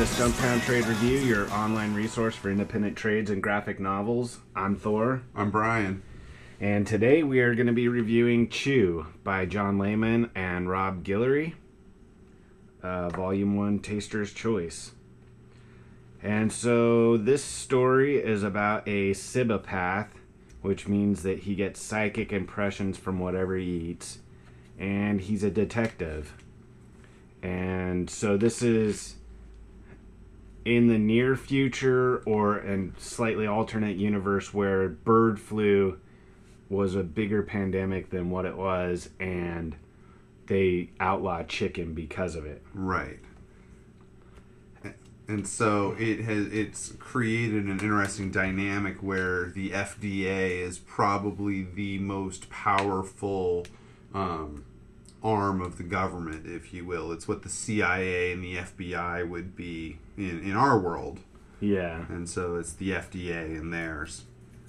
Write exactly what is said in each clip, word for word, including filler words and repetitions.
Stumptown Trade Review, your online resource for independent trades and graphic novels. I'm Thor. I'm Brian. And today we are going to be reviewing Chew by John Layman and Rob Guillory. Uh, Volume one, Taster's Choice. And so this story is about a Sibopath, which means that he gets psychic impressions from whatever he eats. And he's a detective. And so this is in the near future or in slightly alternate universe where bird flu was a bigger pandemic than what it was, and they outlawed chicken because of it. Right. And so it has it's created an interesting dynamic where the F D A is probably the most powerful um, arm of the government, if you will. It's what the C I A and the F B I would be in, in our world. Yeah. And so it's the F D A and theirs.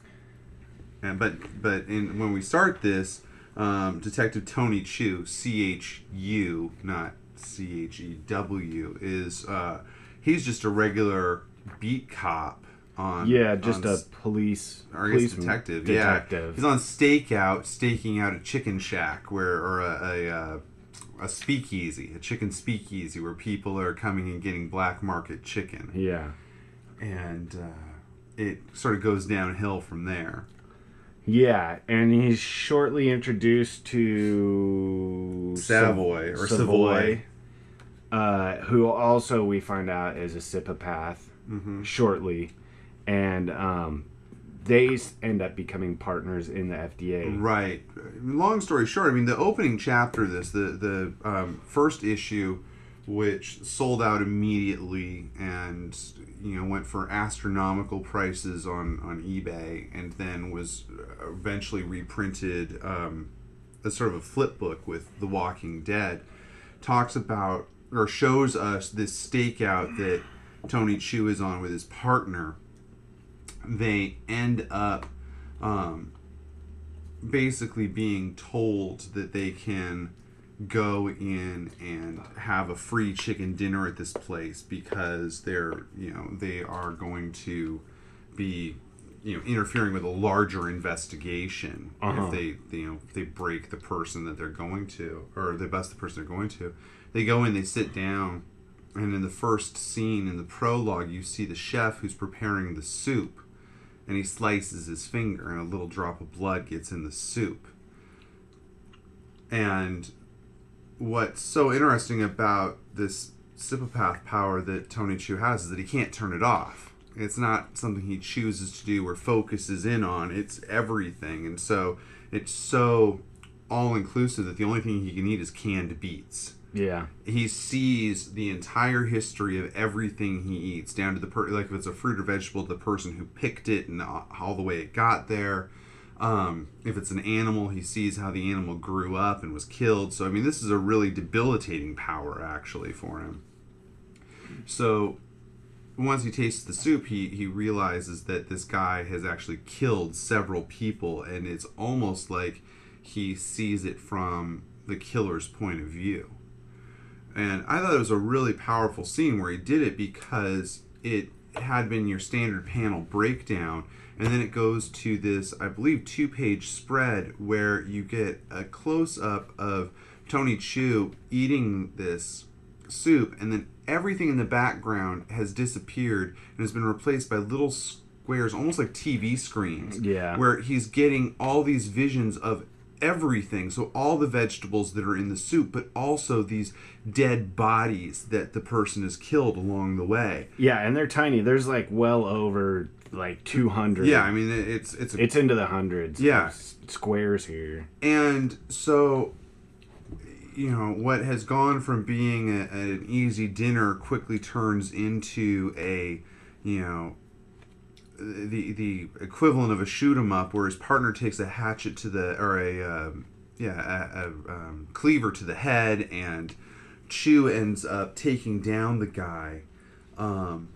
And but but in, when we start this, um, Detective Tony Chew, C H U, not C H E W, is uh, he's just a regular beat cop on yeah, just on, a police or I guess policeman, detective. detective. Yeah, he's on stakeout, staking out a chicken shack where or a, a uh, a speakeasy, a chicken speakeasy where people are coming and getting black market chicken. Yeah, and uh, it sort of goes downhill from there. Yeah, and he's shortly introduced to Savoy or Savoy, Savoy. Uh, who also we find out is a Sibopath Mm-hmm. shortly, and um, they end up becoming partners in the F D A. Right. Long story short, I mean, the opening chapter of this, the the um, first issue, which sold out immediately and you know went for astronomical prices on, on eBay, and then was eventually reprinted um, as sort of a flip book with The Walking Dead, talks about or shows us this stakeout that Tony Chew is on with his partner. They end up um, basically being told that they can go in and have a free chicken dinner at this place because they're, you know, they are going to be, you know, interfering with a larger investigation uh-huh. if they, you know, if they break the person that they're going to, or they bust the person they're going to. They go in, they sit down, and in the first scene, in the prologue, you see the chef who's preparing the soup, and he slices his finger, and a little drop of blood gets in the soup. And what's so interesting about this Sibopath power that Tony Chew has is that he can't turn it off. It's not something he chooses to do or focuses in on. It's everything. And so it's so all-inclusive that the only thing he can eat is canned beets. Yeah. He sees the entire history of everything he eats, down to the per- like if it's a fruit or vegetable, the person who picked it and all the way it got there. Um, if it's an animal, he sees how the animal grew up and was killed. So I mean, this is a really debilitating power actually for him. So once he tastes the soup, he he realizes that this guy has actually killed several people, and it's almost like he sees it from the killer's point of view. And I thought it was a really powerful scene where he did it because it had been your standard panel breakdown, and then it goes to this, I believe, two-page spread where you get a close-up of Tony Chew eating this soup, and then everything in the background has disappeared and has been replaced by little squares, almost like T V screens, Yeah. where he's getting all these visions of everything, so all the vegetables that are in the soup, but also these dead bodies that the person has killed along the way. Yeah, and they're tiny. There's like well over like two hundred. Yeah, I mean it's it's a, it's into the hundreds. Yeah, of squares here. And so, you know, what has gone from being a, an easy dinner quickly turns into a, you know, the the equivalent of a shoot 'em up, where his partner takes a hatchet to the or a um, yeah a, a um, cleaver to the head, and Chew ends up taking down the guy, um,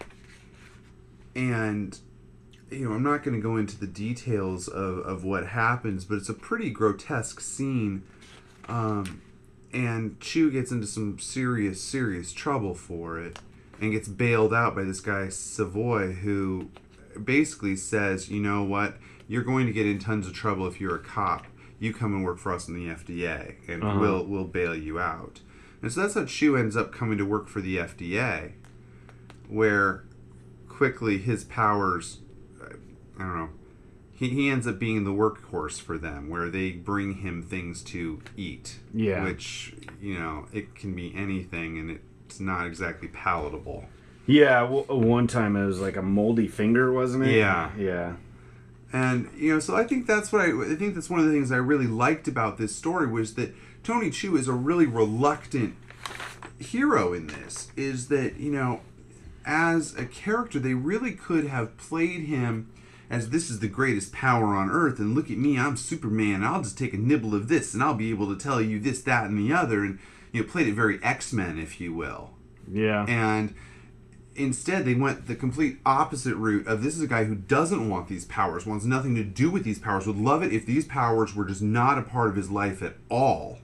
and you know I'm not going to go into the details of, of what happens, but it's a pretty grotesque scene, um, and Chew gets into some serious serious trouble for it. and gets bailed out by this guy Savoy, who basically says, you know what, you're going to get in tons of trouble if you're a cop. You come and work for us in the F D A, and uh-huh. we'll we'll bail you out. And so that's how Chew ends up coming to work for the F D A, where quickly his powers, I don't know, he, he ends up being the workhorse for them, where they bring him things to eat. Yeah. Which, you know, it can be anything, and it's not exactly palatable. Yeah, well, one time it was like a moldy finger, wasn't it? Yeah. Yeah. And, you know, so I think that's what I, I think that's one of the things I really liked about this story was that Tony Chu is a really reluctant hero in this. Is that, you know, as a character, they really could have played him as this is the greatest power on earth, and look at me, I'm Superman, I'll just take a nibble of this, and I'll be able to tell you this, that, and the other, and, you know, played it very X-Men, if you will. Yeah. And instead, they went the complete opposite route of this is a guy who doesn't want these powers, wants nothing to do with these powers, would love it if these powers were just not a part of his life at all.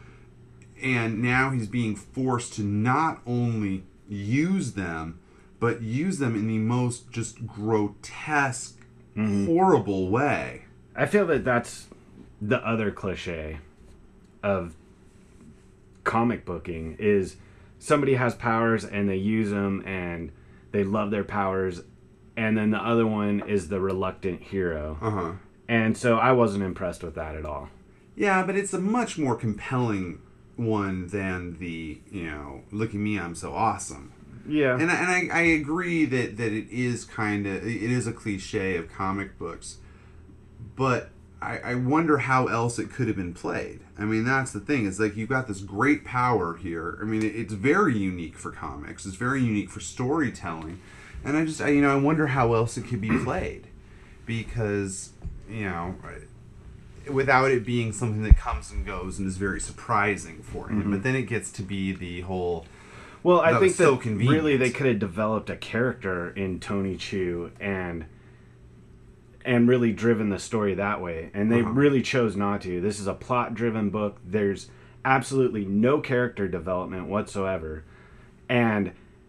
And now he's being forced to not only use them, but use them in the most just grotesque, mm-hmm. horrible way. I feel that that's the other cliche of comic booking is somebody has powers and they use them and they love their powers, and then the other one is the reluctant hero. Uh-huh. And so I wasn't impressed with that at all. Yeah, but it's a much more compelling one than the, you know, look at me, I'm so awesome. Yeah. And, and I, I agree that, that it is kind of, it is a cliche of comic books, but I, I wonder how else it could have been played. I mean, that's the thing. It's like you've got this great power here. I mean, it, it's very unique for comics. It's very unique for storytelling. And I just, I, you know, I wonder how else it could be played. Because, you know, without it being something that comes and goes and is very surprising for him. Mm-hmm. But then it gets to be the whole... Well, I that think so that convenient. Really they could have developed a character in Tony Chu and and really driven the story that way. And they uh-huh. really chose not to. This is a plot-driven book. There's absolutely no character development whatsoever. And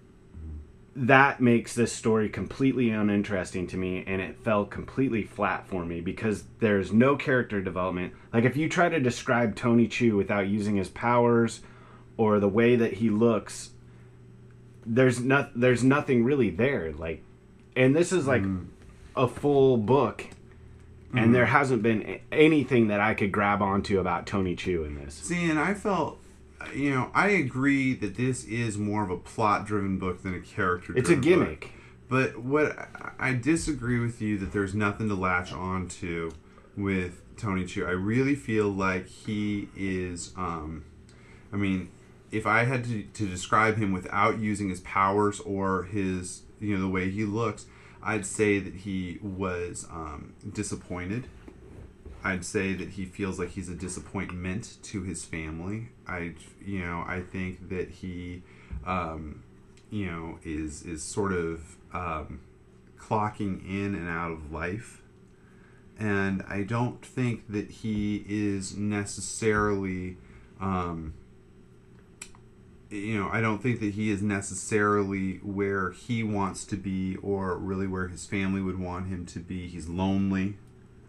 that makes this story completely uninteresting to me, and it fell completely flat for me because there's no character development. Like, if you try to describe Tony Chu without using his powers or the way that he looks, there's not there's nothing really there. Like, and this is like mm. a full book, and mm. there hasn't been anything that I could grab onto about Tony Chu in this. See, and I felt, you know, I agree that this is more of a plot-driven book than a character-driven It's a gimmick. Book. But what I disagree with you that there's nothing to latch on to with Tony Chu. I really feel like he is, um, I mean, if I had to, to describe him without using his powers or his, you know, the way he looks, I'd say that he was um, disappointed. I'd say that he feels like he's a disappointment to his family. I, you know, I think that he, um, you know, is is sort of um, clocking in and out of life, and I don't think that he is necessarily, um, you know, I don't think that he is necessarily where he wants to be or really where his family would want him to be. He's lonely.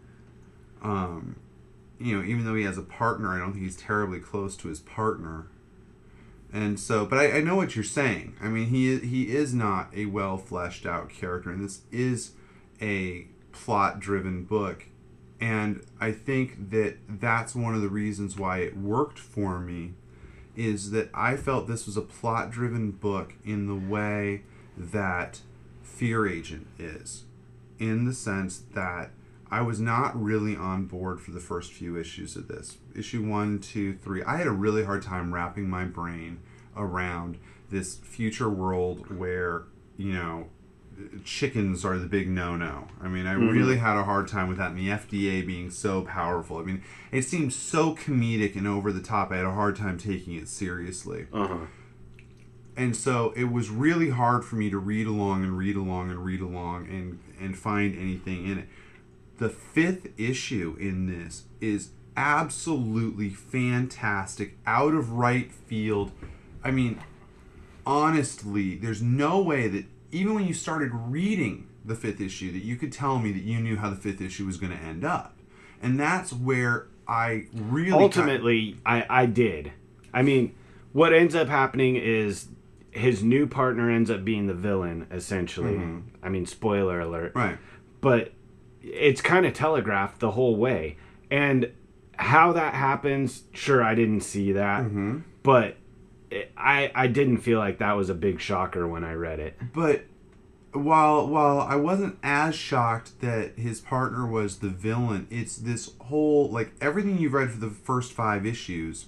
Um, you know, even though he has a partner, I don't think he's terribly close to his partner. And so, but I, I know what you're saying. I mean, he is, he is not a well fleshed out character, and this is a plot driven book. And I think that that's one of the reasons why it worked for me, is that I felt this was a plot driven book in the way that Fear Agent is, in the sense that I was not really on board for the first few issues of this. Issue one, two, three. I had a really hard time wrapping my brain around this future world where, you know, chickens are the big no-no. I mean, I mm-hmm. really had a hard time with that, and the F D A being so powerful. I mean, it seemed so comedic and over the top. I had a hard time taking it seriously. Uh-huh. And so it was really hard for me to read along and read along and read along and, and find anything in it. The fifth issue in this is absolutely fantastic, out of right field. I mean, honestly, there's no way that even when you started reading the fifth issue that you could tell me that you knew how the fifth issue was going to end up. And that's where I really... Ultimately, got... I, I did. I mean, what ends up happening is his new partner ends up being the villain, essentially. Mm-hmm. I mean, spoiler alert. Right. But it's kind of telegraphed the whole way. And how that happens, sure, I didn't see that. Mm-hmm. But it, I, I didn't feel like that was a big shocker when I read it. But... While while I wasn't as shocked that his partner was the villain, it's this whole, like, everything you've read for the first five issues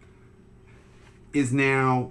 is now,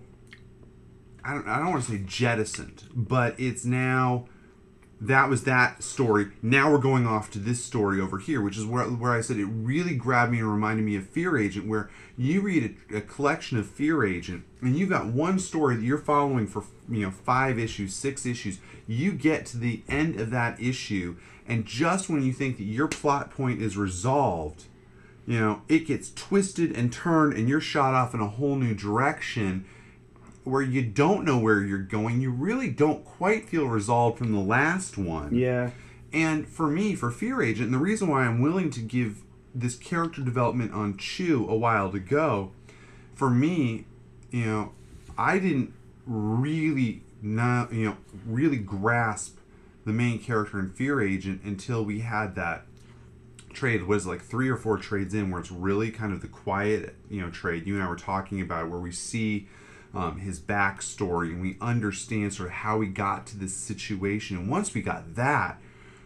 I don't I don't want to say jettisoned, but it's now, that was that story. Now we're going off to this story over here, which is where where I said it really grabbed me and reminded me of Fear Agent, where you read a, a collection of Fear Agent, and you've got one story that you're following for, you know, five issues, six issues. You get to the end of that issue, and just when you think that your plot point is resolved, you know, it gets twisted and turned, and you're shot off in a whole new direction where you don't know where you're going. You really don't quite feel resolved from the last one. Yeah. And for me, for Fear Agent, and the reason why I'm willing to give this character development on Chew a while to go, for me, you know, I didn't really not you know really grasp the main character in Fear Agent until we had that trade. Was like three or four trades in where it's really kind of the quiet, you know, trade you and I were talking about, where we see um, his backstory and we understand sort of how he got to this situation. And once we got that,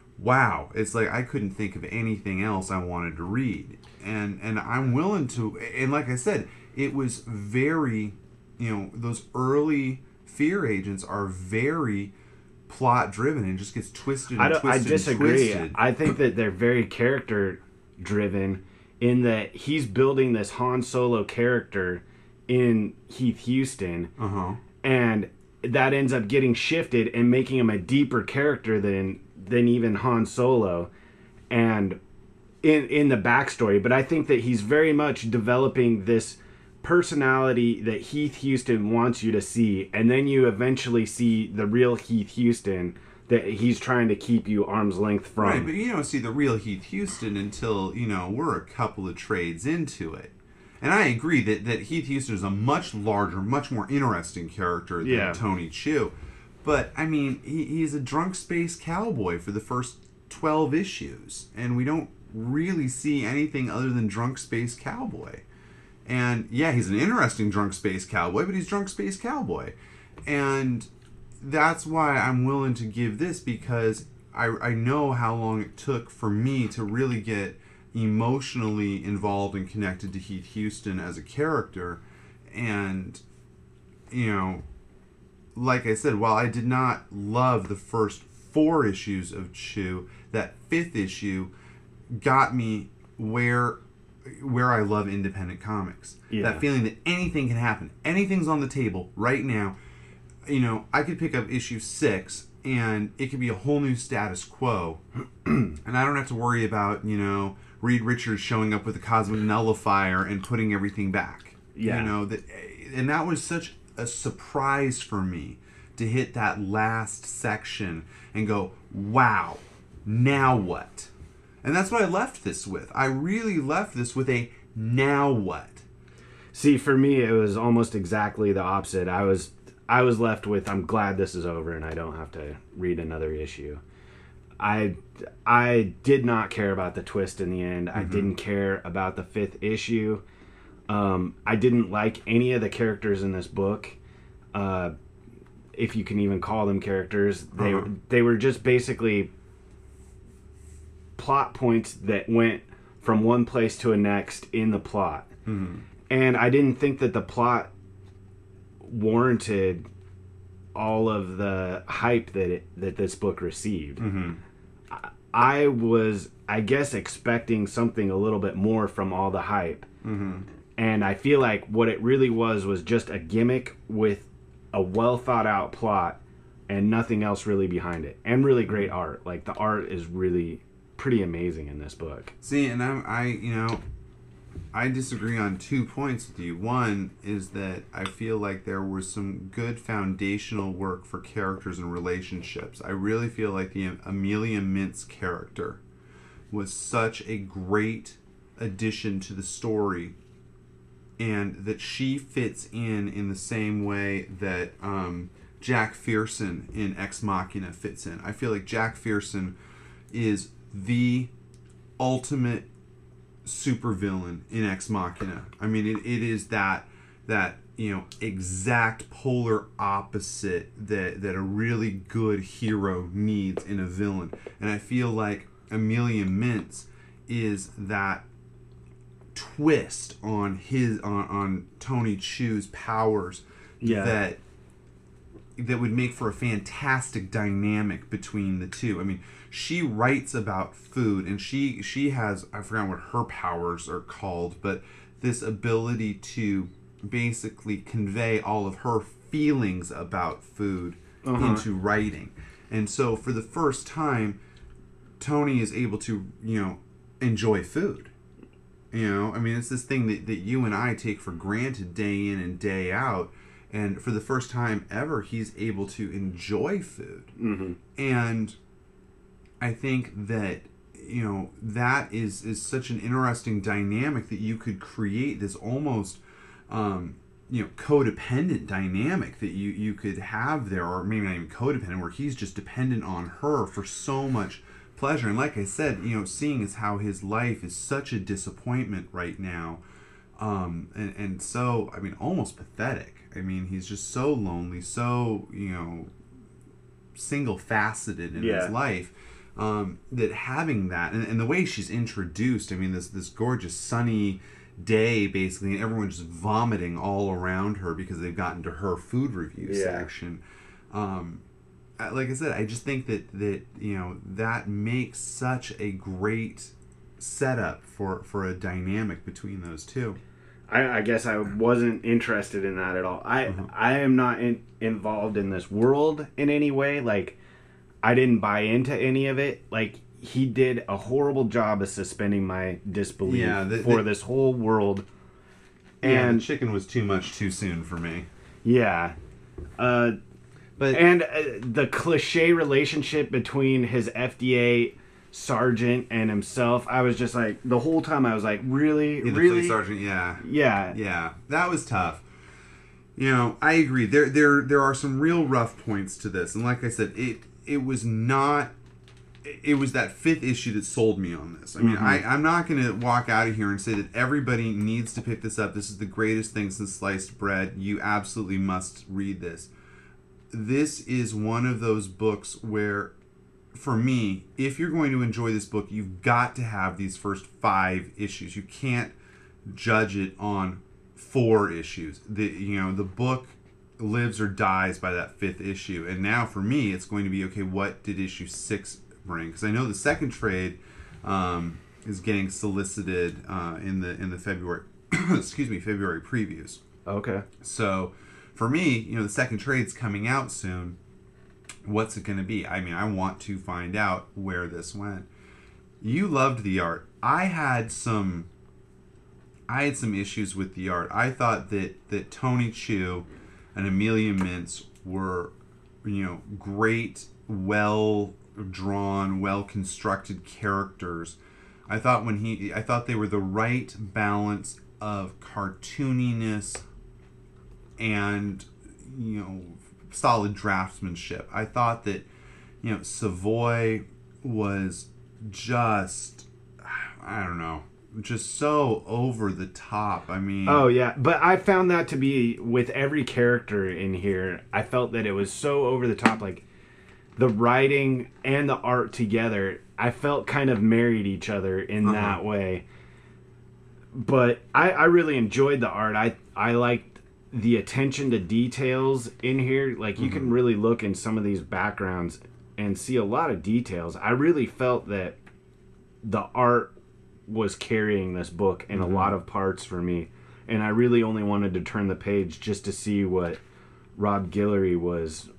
wow, it's like I couldn't think of anything else I wanted to read. And and I'm willing to, and like I said, it was very, you know, those early Fear Agents are very plot driven and just gets twisted and I don't, twisted I disagree. and twisted. I think that they're very character driven in that he's building this Han Solo character in Heath Houston, uh-huh. and that ends up getting shifted and making him a deeper character than than even Han Solo, and in in the backstory. But I think that he's very much developing this personality that Heath Houston wants you to see, and then you eventually see the real Heath Houston that he's trying to keep you arm's length from. Right, but you don't see the real Heath Houston until, you know, we're a couple of trades into it. And I agree that, that Heath Houston is a much larger, much more interesting character than yeah. Tony Chu. But, I mean, he, he's a drunk space cowboy for the first twelve issues, and we don't really see anything other than drunk space cowboy. And yeah, he's an interesting drunk space cowboy, but he's drunk space cowboy. And that's why I'm willing to give this, because I, I know how long it took for me to really get emotionally involved and connected to Heath Houston as a character. And, you know, like I said, while I did not love the first four issues of Chew, that fifth issue got me where... where I love independent comics. Yeah. That feeling that anything can happen. Anything's on the table right now. You know, I could pick up issue six and it could be a whole new status quo. And I don't have to worry about, you know, Reed Richards showing up with a cosmic nullifier and putting everything back. Yeah. You know, that, and that was such a surprise for me to hit that last section and go, wow, now what? And that's what I left this with. I really left this with a now what? See, for me, it was almost exactly the opposite. I was I was left with, I'm glad this is over and I don't have to read another issue. I, I did not care about the twist in the end. Mm-hmm. I didn't care about the fifth issue. Um, I didn't like any of the characters in this book. Uh, if you can even call them characters. They, uh-huh. they were just basically plot points that went from one place to a next in the plot. Mm-hmm. And I didn't think that the plot warranted all of the hype that it, that this book received. Mm-hmm. I, I was, I guess, expecting something a little bit more from all the hype. Mm-hmm. And I feel like what it really was was just a gimmick with a well thought out plot and nothing else really behind it. And really great art. Like, the art is really pretty amazing in this book. See, and I'm, I, you know, I disagree on two points with you. One is that I feel like there was some good foundational work for characters and relationships. I really feel like the Amelia Mintz character was such a great addition to the story, and that she fits in in the same way that um, Jack Fearson in Ex Machina fits in. I feel like Jack Fearson is the ultimate supervillain in Ex Machina. I mean, it, it is that that you know exact polar opposite that that a really good hero needs in a villain. And I feel like Amelia Mintz is that twist on his on, on Tony Chu's powers Yeah. that that would make for a fantastic dynamic between the two. I mean, she writes about food, and she she has, I forgot what her powers are called, but this ability to basically convey all of her feelings about food uh-huh. into writing. And so for the first time, Tony is able to, you know, enjoy food. You know, I mean, it's this thing that, that you and I take for granted day in and day out. And for the first time ever, he's able to enjoy food. Mm-hmm. And I think that, you know, that is, is such an interesting dynamic that you could create this almost, um, you know, codependent dynamic that you, you could have there, or maybe not even codependent, where he's just dependent on her for so much pleasure. And like I said, you know, seeing as how his life is such a disappointment right now, um, and, and so, I mean, almost pathetic. I mean, he's just so lonely, so, you know, single-faceted in yeah. his life, um, that having that, and, and the way she's introduced, I mean, this this gorgeous sunny day, basically, and everyone's just vomiting all around her because they've gotten to her food review yeah. section. Um, like I said, I just think that, that, you know, that makes such a great setup for, for a dynamic between those two. I, I guess I wasn't interested in that at all. I Uh-huh. I am not in, involved in this world in any way. Like, I didn't buy into any of it. Like, he did a horrible job of suspending my disbelief Yeah, the- for the- this whole world. And And the chicken was too much too soon for me. yeah, uh, But and uh, the cliche relationship between his F D A sergeant and himself, I was just like, the whole time I was like, really, yeah, the really, police sergeant, yeah, yeah, yeah, that was tough. You know, I agree. There, there, there are some real rough points to this, and like I said, it, it was not. It was that fifth issue that sold me on this. I mean, Mm-hmm. I, I'm not going to walk out of here and say that everybody needs to pick this up. This is the greatest thing since sliced bread. You absolutely must read this. This is one of those books where, for me, if you're going to enjoy this book, you've got to have these first five issues. You can't judge it on four issues. The you know the book lives or dies by that fifth issue. And now for me, it's going to be, okay, what did issue six bring? Because I know the second trade um, is getting solicited uh, in the in the February excuse me February previews. okay, So for me, you know, the second trade's coming out soon. What's it going to be? I mean, I want to find out where this went. You loved the art. I had some I had some issues with the art. I thought that, that Tony Chu and Amelia Mintz were, you know, great, well drawn, well constructed characters. I thought when he I thought they were the right balance of cartooniness and, you know, solid draftsmanship. I thought that, you know, Savoy was just, I don't know, just so over the top. I mean, oh yeah, but I found that to be with every character in here. I felt that it was so over the top, like the writing and the art together. I felt kind of married each other in Uh-huh. that way. But I, I really enjoyed the art. I I liked the attention to details in here. Like, you can really look in some of these backgrounds and see a lot of details. I really felt that the art was carrying this book in a lot of parts for me, and I really only wanted to turn the page just to see what Rob Guillory was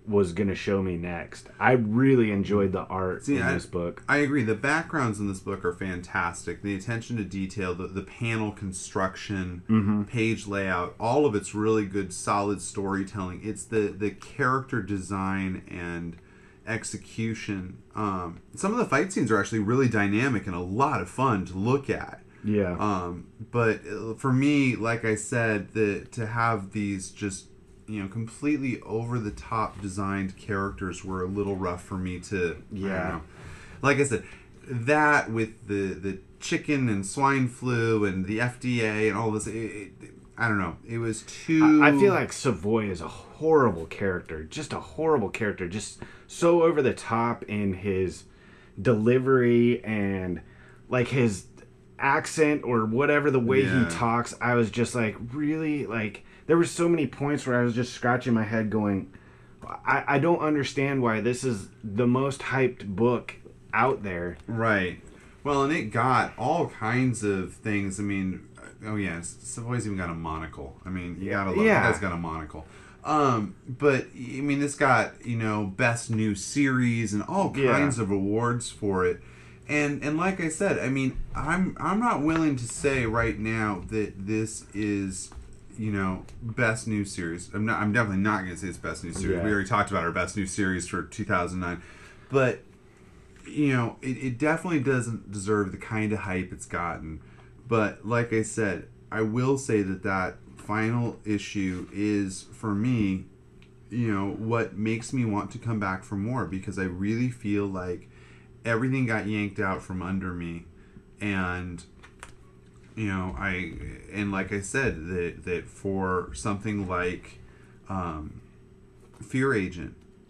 was going to show me next. I really enjoyed the art See, in I, this book. I agree. The backgrounds in this book are fantastic. The attention to detail, the, the panel construction, Mm-hmm. page layout, all of it's really good, solid storytelling. It's the, the character design and execution. Um, some of the fight scenes are actually really dynamic and a lot of fun to look at. Yeah. Um, but for me, like I said, the to have these just, you know, completely over the top designed characters were a little rough for me to. Yeah. I don't know. Like I said, that with the the chicken and swine flu and the F D A and all this, it, it, I don't know. It was too. I, I feel like Savoy is a horrible character, just a horrible character, just so over the top in his delivery and like his accent or whatever, the way Yeah. he talks. I was just like, really, like there were so many points where I was just scratching my head going, I, I don't understand why this is the most hyped book out there. Right. Well, and it got all kinds of things. I mean, oh yeah, Savoy's even got a monocle. I mean, you gotta love Yeah. that guy's got a monocle. Um, but I mean, this got, you know, best new series and all Yeah. kinds of awards for it. And and like I said, I mean, I'm I'm not willing to say right now that this is, you know, best new series. I'm not. I'm definitely not going to say it's best new series. Yeah. We already talked about our best new series for two thousand nine, but you know, it, it definitely doesn't deserve the kind of hype it's gotten. But like I said, I will say that that final issue is, for me, you know, what makes me want to come back for more, because I really feel like everything got yanked out from under me. And, you know, I, and like I said, that, that for something like um, Fear Agent,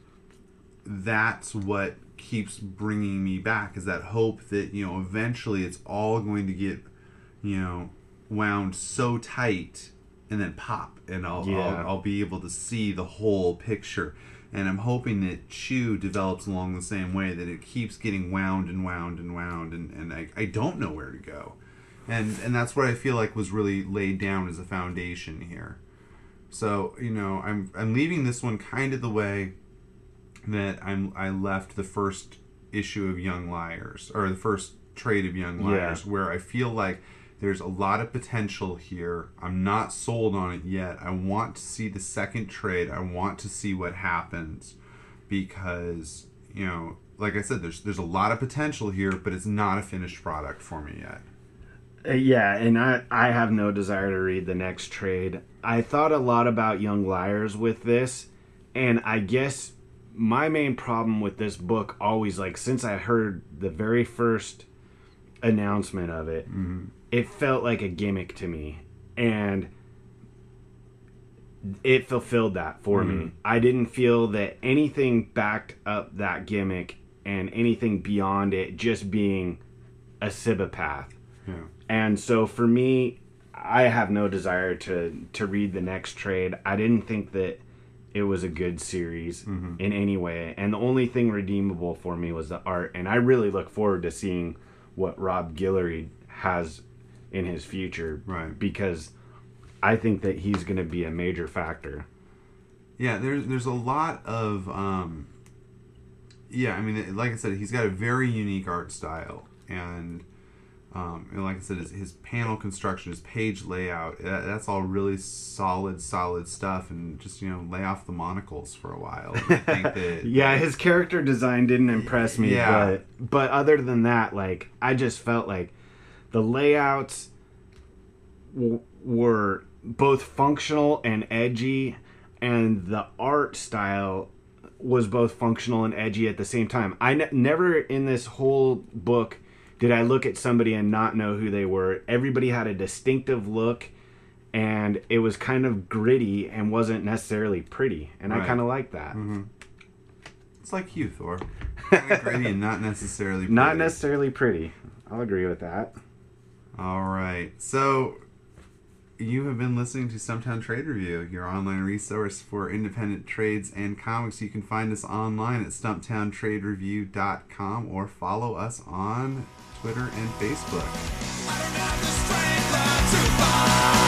that's what keeps bringing me back, is that hope that, you know, eventually it's all going to get, you know, wound so tight and then pop, and I'll, Yeah. I'll I'll be able to see the whole picture. And I'm hoping that Chew develops along the same way, that it keeps getting wound and wound and wound, and, and I, I don't know where to go. And and that's what I feel like was really laid down as a foundation here. So, you know, I'm I'm leaving this one kind of the way that I'm I left the first issue of Young Liars, or the first trade of Young Liars, Yeah. where I feel like there's a lot of potential here. I'm not sold on it yet. I want to see the second trade. I want to see what happens, because, you know, like I said, there's there's a lot of potential here, but it's not a finished product for me yet. Uh, yeah, and I, I have no desire to read the next trade. I thought a lot about Young Liars with this, and I guess my main problem with this book always, like, since I heard the very first announcement of it, Mm-hmm. it felt like a gimmick to me, and it fulfilled that for Mm-hmm. me. I didn't feel that anything backed up that gimmick, and anything beyond it just being a Cibapath. Yeah. And so for me, I have no desire to to read the next trade. I didn't think that it was a good series Mm-hmm. in any way, and the only thing redeemable for me was the art, and I really look forward to seeing what Rob Guillory has in his future, Right. because I think that he's going to be a major factor. Yeah, there's there's a lot of um, yeah. I mean, like I said, he's got a very unique art style, and um, and like I said, his, his panel construction, his page layout, that, that's all really solid, solid stuff. And just, you know, lay off the monocles for a while. I think that Yeah, his character design didn't impress me, Yeah. but but other than that, like, I just felt like the layouts w- were both functional and edgy, and the art style was both functional and edgy at the same time. I ne- never in this whole book did I look at somebody and not know who they were. Everybody had a distinctive look, and it was kind of gritty and wasn't necessarily pretty, and I Right. kind of like that. Mm-hmm. It's like you, Thor. Kind of gritty and not necessarily pretty. Not necessarily pretty. I'll agree with that. All right. So you have been listening to Stumptown Trade Review, your online resource for independent trades and comics. You can find us online at stumptown trade review dot com, or follow us on Twitter and Facebook. I don't have the strength to fight.